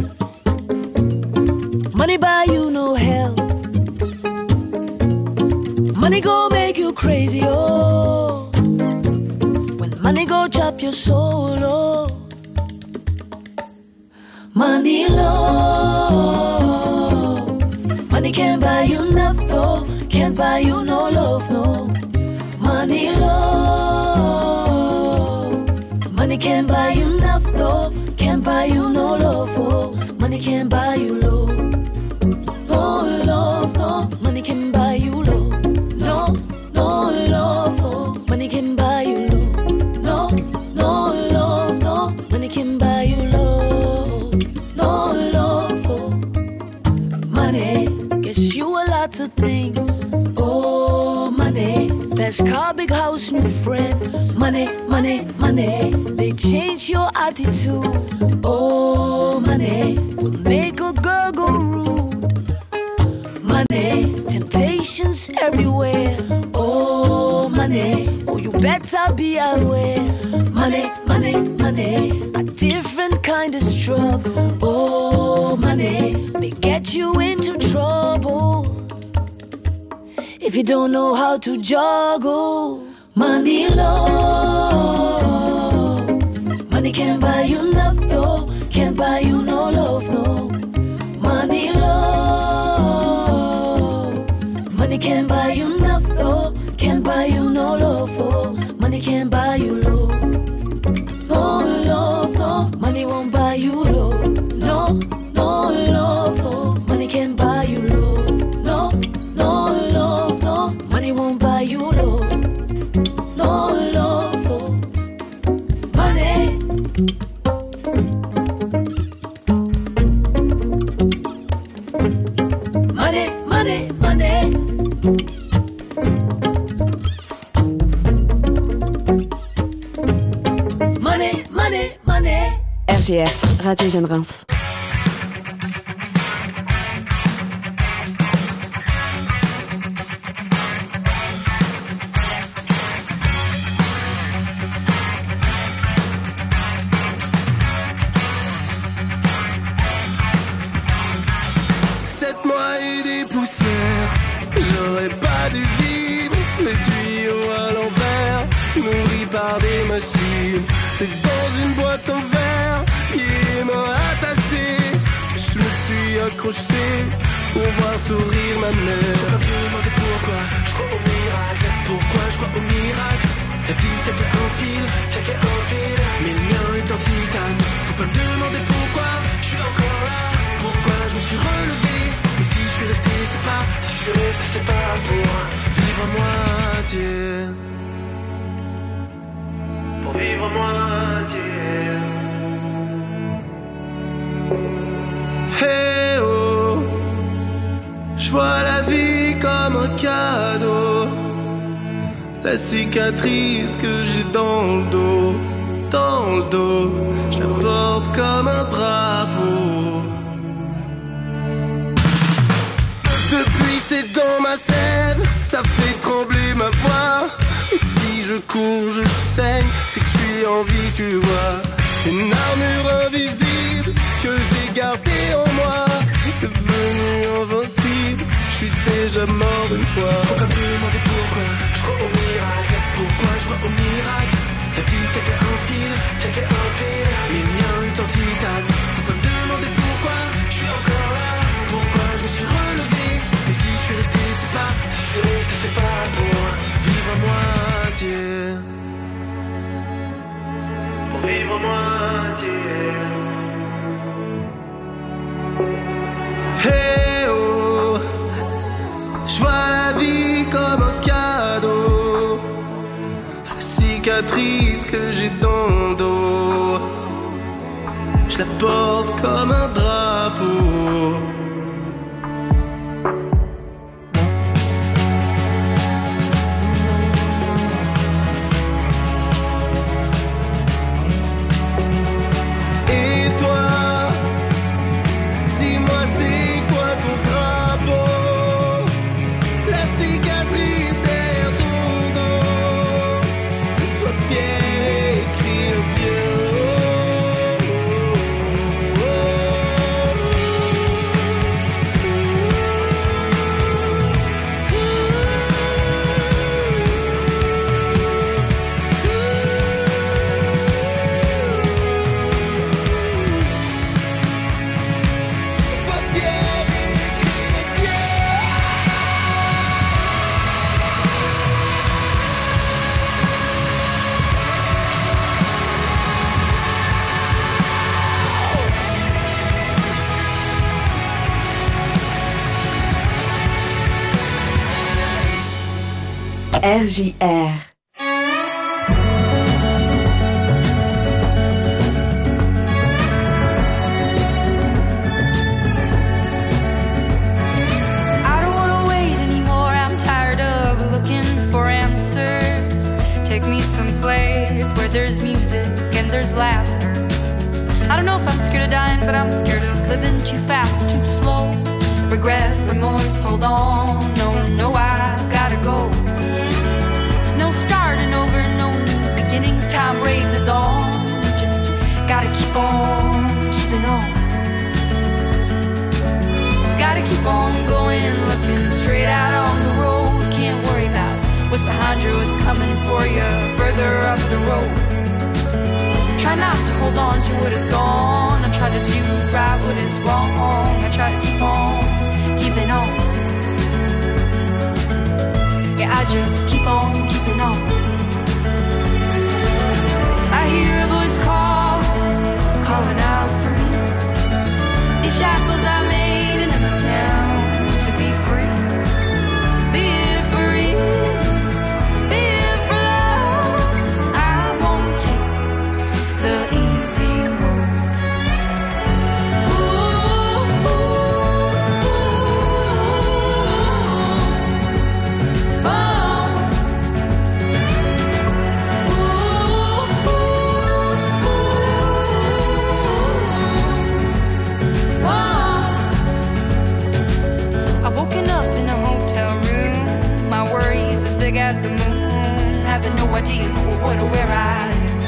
money buy you no health. Money go make you crazy, oh. Money go chop your soul, oh. Money love, money can't buy you enough, though. Can't buy you no love, no. Money love, money can't buy you enough, though. Can't buy you no love, oh. Money can't buy you love, no love, no. Money can buy you love, no, no love, oh. Money can buy you love. No, no love, no. Money can buy you love. No love for money. Gets you a lot of things. Oh, money. Fast car, big house, new friends. Money, money, money. They change your attitude. Oh, money. Will make a girl go rude. Money. Temptations everywhere. Oh, money. Oh, you better be aware. Money, money, money. A different kind of struggle. Oh, money. May get you into trouble if you don't know how to juggle. Money love, money can't buy you enough, though. Can't buy you no love, no. Money love, money can't buy you enough, though. Can't buy you no love, oh. Money can't buy you love, no love, no. Money won't buy you love, no, no love, oh. Money can't buy you love, no, no love, no. Money won't buy you love, no love, oh. Money. Money, money, money. Money, money, money. R J R, Radio Jeune Reims. J'aurais pas dû vivre les tuyaux à l'envers, nourris par des machines. C'est dans une boîte en verre qui m'a attaché que je me suis accroché pour voir sourire ma mère. Faut pas me demander pourquoi je crois au miracle. Pourquoi je crois au miracle. La vie tient qu'un fil, tient qu'un fil. Mais le mien est en titane. Faut pas me demander pourquoi je suis encore là. Pourquoi je me suis relevé. Et si je suis resté, c'est pas, si je suis resté, c'est pas pour vivre à moitié. Pour vivre à moitié. Hey oh, je vois la vie comme un cadeau. La cicatrice que j'ai dans le dos, dans le dos, je la porte comme un drapeau. Depuis c'est dans ma sève, ça fait trembler ma voix. Et si je cours, je saigne, c'est que je suis en vie, tu vois. Une armure invisible que j'ai gardée en moi, devenue invincible, je suis déjà mort une fois. Faut pas me demander pourquoi je crois au miracle. Pourquoi je crois au miracle. La vie tient qu'un fil, tient qu'un fil. Les miens est en titane. Faut pas me demander pourquoi je suis encore là. Pourquoi je me suis relevé. Et si je suis resté, c'est pas, si je suis resté, c'est pas pour vivre à moitié. Pour vivre à moitié. Hey oh, je vois la vie comme un cadeau. La cicatrice que j'ai dans le dos, je la porte comme un drapeau. Et toi, dis-moi c'est quoi ton drapeau. La cicatrice derrière ton dos. Sois fier et crie le bien. Sois fier et crie le bien. R J R. I don't wanna wait anymore. I'm tired of looking for answers. Take me someplace where there's music and there's laughter. I don't know if I'm scared of dying, but I'm scared of living too fast, too slow. Regret, remorse, hold on. No, no, I've gotta go. There's no starting over, no new beginnings. Time raises on. Just gotta keep on keeping on. Gotta keep on going, looking straight out on the road. Can't worry about what's behind you, what's coming for you further up the road. Try not to hold on to what is gone. I try to do right what is wrong. I try to keep on keeping on. Yeah, I just keep on keeping on. I hear a voice call, calling out for me. These shackles I made in a town to be free. Be it for ease, be it for love. I won't take the easy road. Ooh, ooh, ooh, oh. I've woken up in a hotel room. My worries as big as the moon. Having no idea what or where I am.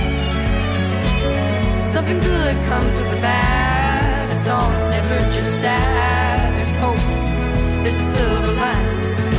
Something good comes with the bad. A song's never just sad. There's hope, there's a silver line.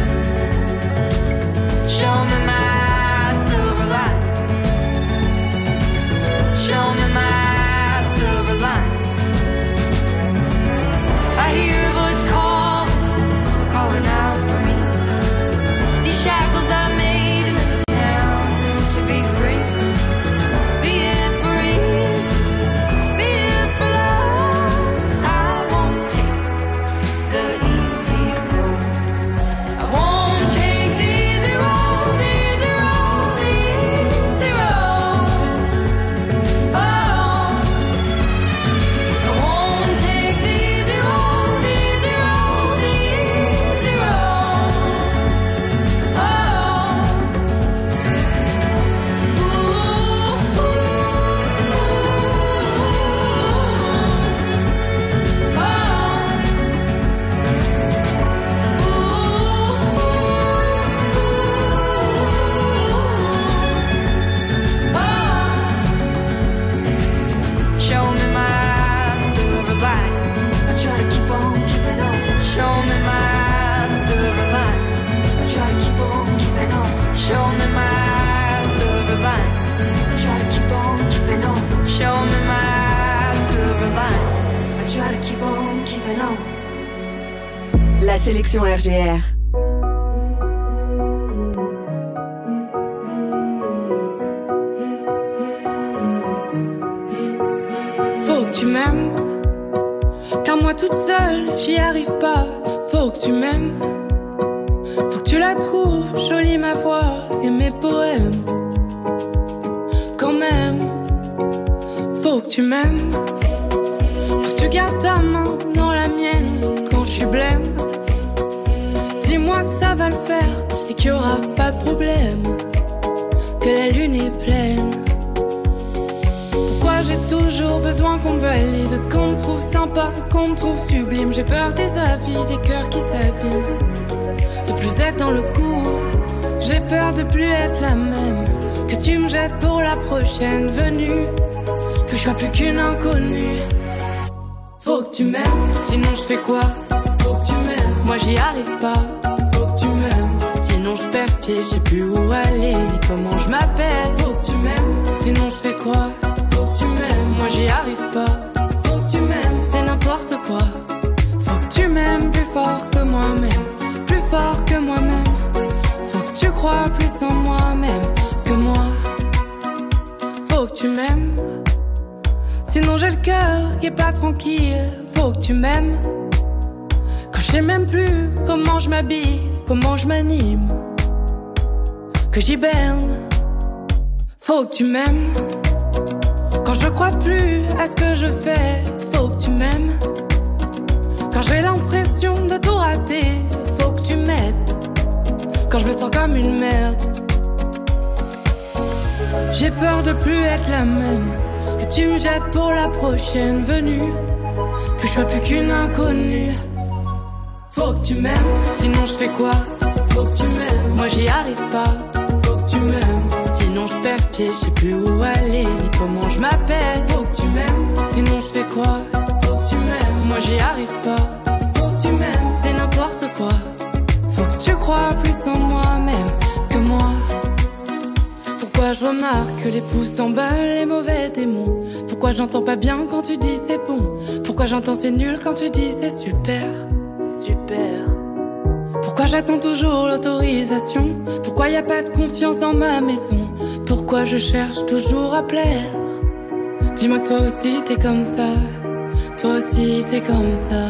know. La sélection R G R. Faut que tu m'aimes, car moi toute seule j'y arrive pas. Faut que tu m'aimes, faut que tu la trouves jolie ma voix et mes poèmes. Quand même, faut que tu m'aimes, faut que tu gardes ta main dans la mienne quand je suis blême. Dis-moi que ça va le faire et qu'il y aura pas de problème, que la lune est pleine. Pourquoi j'ai toujours besoin qu'on me valide, qu'on me trouve sympa, qu'on me trouve sublime. J'ai peur des avis, des cœurs qui s'abîment, de plus être dans le coup. J'ai peur de plus être la même, que tu me jettes pour la prochaine venue, que je sois plus qu'une inconnue. Faut que tu m'aimes, sinon je fais quoi? Faut que tu m'aimes, moi j'y arrive pas. Faut que tu m'aimes, sinon je perds pied, je sais plus où aller ni comment je m'appelle. Faut que tu m'aimes, sinon je fais quoi? Faut que tu m'aimes, moi j'y arrive pas. Faut que tu m'aimes, c'est n'importe quoi. Faut que tu m'aimes plus fort que moi-même, plus fort que moi-même. Faut que tu crois plus en moi-même que moi. Faut que tu m'aimes, sinon j'ai le cœur qui est pas tranquille. Faut que tu m'aimes, quand je sais même plus comment je m'habille, comment je m'anime, que j'hiberne. Faut que tu m'aimes, quand je crois plus à ce que je fais. Faut que tu m'aimes, quand j'ai l'impression de tout rater. Faut que tu m'aides, quand je me sens comme une merde. J'ai peur de plus être la même, que tu me jettes pour la prochaine venue, que je sois plus qu'une inconnue. Faut que tu m'aimes, sinon je fais quoi? Faut que tu m'aimes, moi j'y arrive pas. Faut que tu m'aimes, sinon je perds pied, je sais plus où aller ni comment je m'appelle. Faut que tu m'aimes, sinon je fais quoi? Faut que tu m'aimes, moi j'y arrive pas. Faut que tu m'aimes, c'est n'importe quoi. Faut que tu crois plus en moi-même que moi. Pourquoi je remarque que les pouces s'emballent, les mauvais démons? Pourquoi j'entends pas bien quand tu dis c'est bon? Pourquoi j'entends c'est nul quand tu dis c'est super? C'est super. Pourquoi j'attends toujours l'autorisation? Pourquoi y a pas de confiance dans ma maison? Pourquoi je cherche toujours à plaire? Dis-moi que toi aussi t'es comme ça, toi aussi t'es comme ça.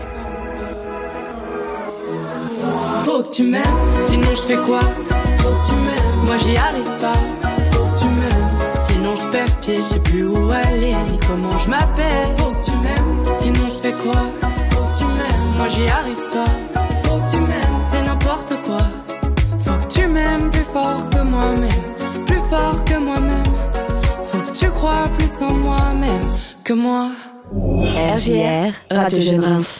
Faut que tu m'aimes, sinon je fais quoi? Faut que tu m'aimes, moi j'y arrive pas. Faut que tu m'aimes, sinon je perds pied, je sais plus où aller ni comment je m'appelle. Faut que tu m'aimes, sinon je fais quoi? Faut que tu m'aimes, moi j'y arrive pas. Faut que tu m'aimes, c'est n'importe quoi. Faut que tu m'aimes plus fort que moi-même, plus fort que moi-même. Faut que tu crois plus en moi-même que moi. R J R, Radio Jeune Reims.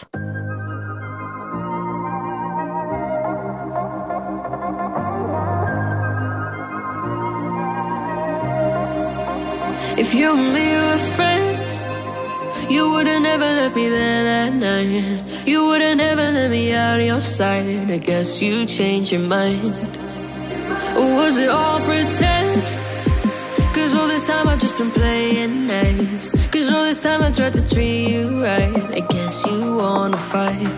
If you and me were friends, you would've never left me there that night. You would've never let me out of your sight. I guess you changed your mind. Or was it all pretend? Cause all this time I've just been playing nice. Cause all this time I tried to treat you right. I guess you wanna fight.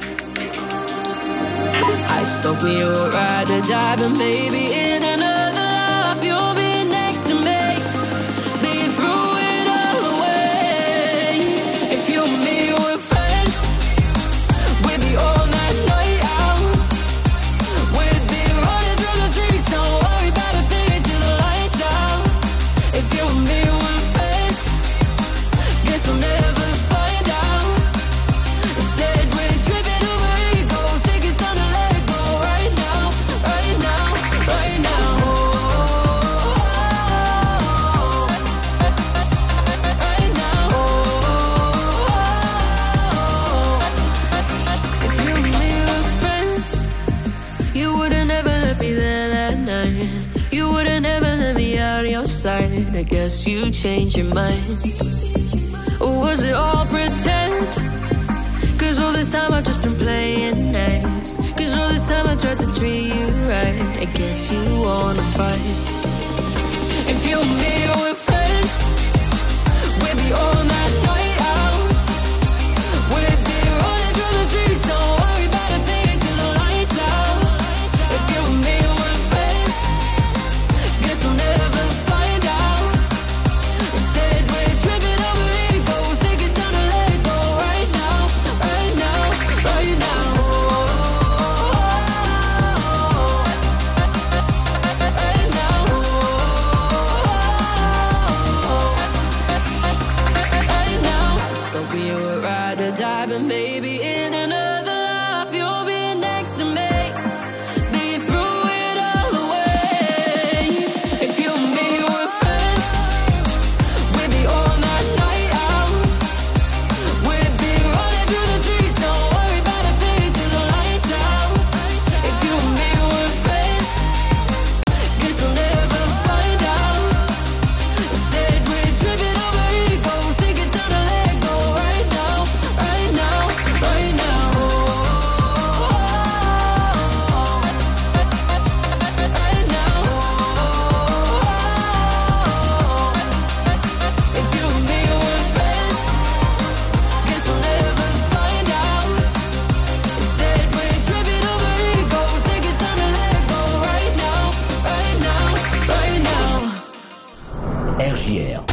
I thought we were ride or die, but maybe in another life you'll be next to me. Be through it all away. If you and me were friends, we'd be all night, night out. We'd be running through the streets, don't worry about a thing till the lights out. If you and me were friends, guess we'll never find out. Instead we're tripping over ego, think it's time to let it go right now, right now, right now. Right now. If you and me were friends, you would've never left me there that night. You would've never let me out of your sight. I guess you changed your mind. Or was it all pretend? Cause all this time I've just been playing nice. Cause all this time I tried to treat you right. I guess you wanna fight. If you and me were friends, we'd be all night, night out. We'd be be a ride or die, but maybe in another life you'll be next to me. Be through it all away. If you and me were friends, we'd be all night, night out. We'd be running through the streets, don't worry about a thing till the lights out. If you and me were friends, guess we'll never find out. Instead we're tripping over ego, think it's time to let go right now, right now, right now. Right now. If you and me were friends, guess we'll never find out. Instead we're tripping over ego, think it's time to let go right now, right now, right now. R J R.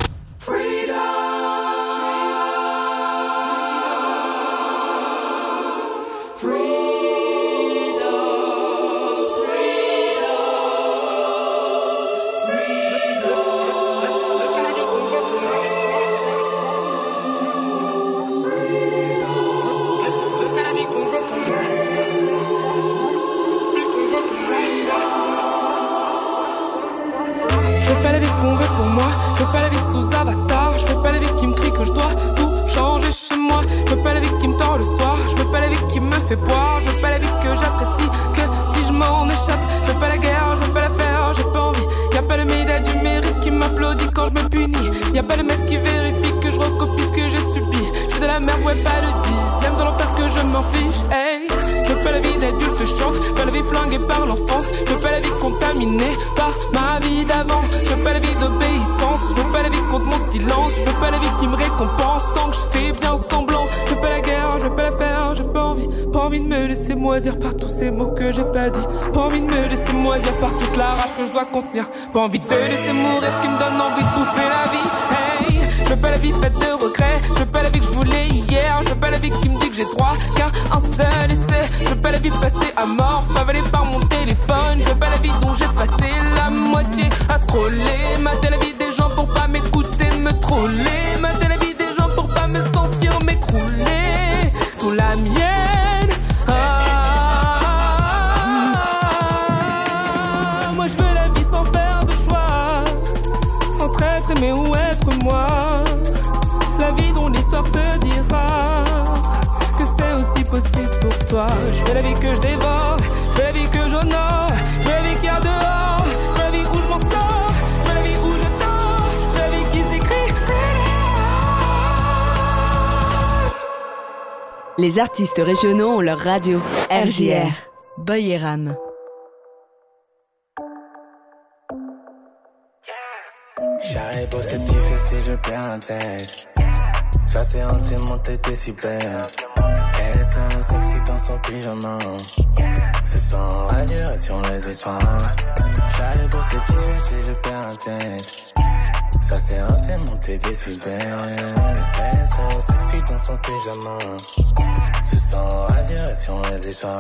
Je veux pas la vie qu'on veut pour moi, je veux pas la vie sous avatar, je veux pas la vie qui me crie que je dois tout changer chez moi, je veux pas la vie qui me tord le soir, je veux pas la vie qui me fait boire, je veux pas la vie que j'apprécie, que si je m'en échappe, je veux pas la guerre, je veux pas la faire, j'ai pas envie, y a pas le médaille du mérite qui m'applaudit quand je me punis, y a pas le maître qui vérifie que je recopie ce que j'ai subi, je fais de la merde, ouais pas le dixième de l'enfer que je m'inflige, hey, je veux pas la vie d'adulte chiante, pas la vie flinguée par l'enfance, je veux pas la vie contaminée par ma vie d'avant, je veux pas la vie d'obéissance, je veux pas la vie contre mon silence, je veux pas la vie qui me récompense tant que je fais bien semblant, je veux pas la guerre, je veux pas la faire, j'ai pas envie, pas envie de me laisser moisir par tous ces mots que j'ai pas dit, pas envie de me laisser moisir par toute la rage que je dois contenir, pas envie de te laisser mourir ce qui me donne envie de bouffer la vie, hey, je veux pas la vie faite de regrets, je veux pas la vie que je voulais hier, je veux pas la vie qui me dit que j'ai droit qu'à un seul essai, je veux pas la vie passée à mort, avalée par mon téléphone, je veux pas la vie dont j'ai passé la moitié à scroller, mater la vie des gens pour pas m'écouter, me troller, mater la vie des gens pour pas me sentir m'écrouler sous la mienne. Ah, moi je veux la vie sans faire de choix, entre être aimé ou être moi, la vie dont l'histoire te dira que c'est aussi possible pour toi. Je veux la vie que je dévore, je veux la vie que j'honore, je veux la vie qu'il y a dehors, je veux la vie où je m'en sors, je veux la vie où je dors, je veux la vie qui s'écrit. Les artistes régionaux ont leur radio. R J R. Boy et Ram. J'arrive pour ces petits fessiers, je perds la tête. Ça c'est intime, mon tête est si belle. Elle est seule, sexy dans son pyjama. Se sent radieux sur les étoiles. J'arrive pour ces petits fessiers, je perds la tête. Ça c'est intime, mon tête est si belle. Elle est seule, sexy dans son pyjama. Se sent radieux sur les étoiles.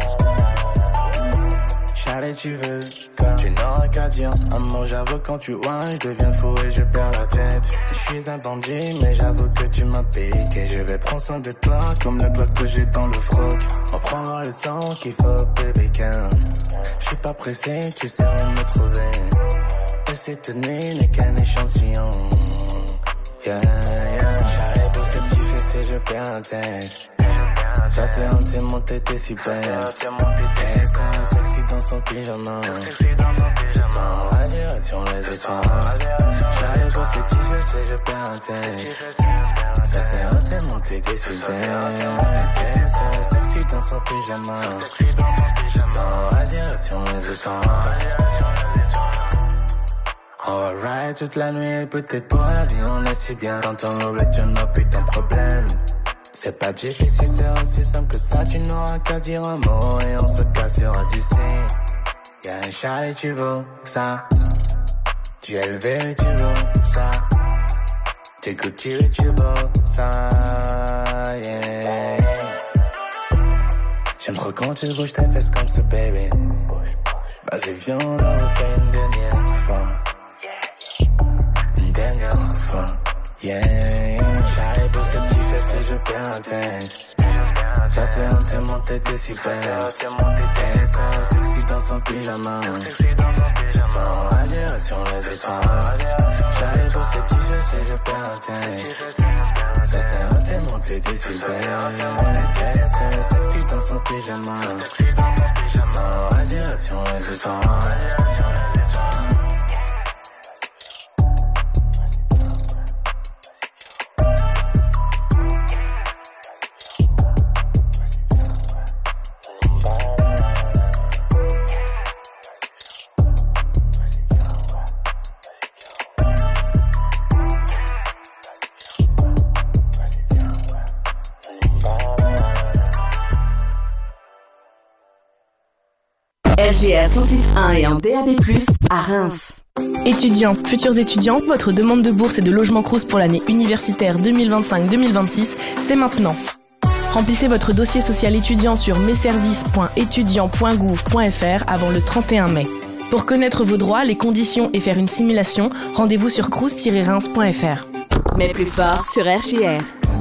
Charlie, tu veux quoi? Tu n'auras qu'à dire un mot, j'avoue quand tu vois, je deviens fou et je perds la tête. Je suis un bandit, mais j'avoue que tu m'as piqué. Je vais prendre soin de toi, comme le bloc que j'ai dans le froc. On prendra le temps qu'il faut, baby girl. Je suis pas pressé, tu sais où me trouver. Et cette nuit n'est qu'un échantillon. Yeah, yeah. J'arrive pour ces petits fessiers, je perds la tête. Ça c'est intime, mon tête est si belle. Elle est seule, sexy dans son pyjama. Se sent radieux sur les étoiles. J'arrive pour ces petits fessiers, je perds la tête. Ça c'est intime, mon tête est si belle. Elle est seule, sexy dans son pyjama. Se sent radieux sur les étoiles. On va ride toute la nuit, peut-être pour la vie on est si bien. Quand on oublie tu n'as putain de problème. C'est pas difficile, c'est aussi simple que ça. Tu n'auras qu'à dire un mot et on se cassera d'ici. Y'a un chalet, tu veux ça. Tu es élevé, tu veux ça. T'es couture, tu veux ça. Yeah. J'aime trop quand tu bouges tes fesses comme ça, baby. Vas-y, viens, on le refait une dernière fois. Une dernière fois. Yeah, yeah. J'arrive pour ce petit super intense. Ça c'est un thème monté décibels. Elle est so sexy dans son pyjama. Ce soir en direction les étoiles. J'arrive pour ces petits jeux, c'est super intense. Ça c'est un thème monté décibels. Elle est so sexy dans son pyjama. Ce soir en direction les étoiles. R J R cent six virgule un et en D A B plus, à Reims. Étudiants, futurs étudiants, votre demande de bourse et de logement Crous pour l'année universitaire deux mille vingt-cinq deux mille vingt-six, c'est maintenant. Remplissez votre dossier social étudiant sur messervices point étudiants point gouv point f r avant le trente et un mai. Pour connaître vos droits, les conditions et faire une simulation, rendez-vous sur crous tiret reims point f r. Mais plus fort sur R J R.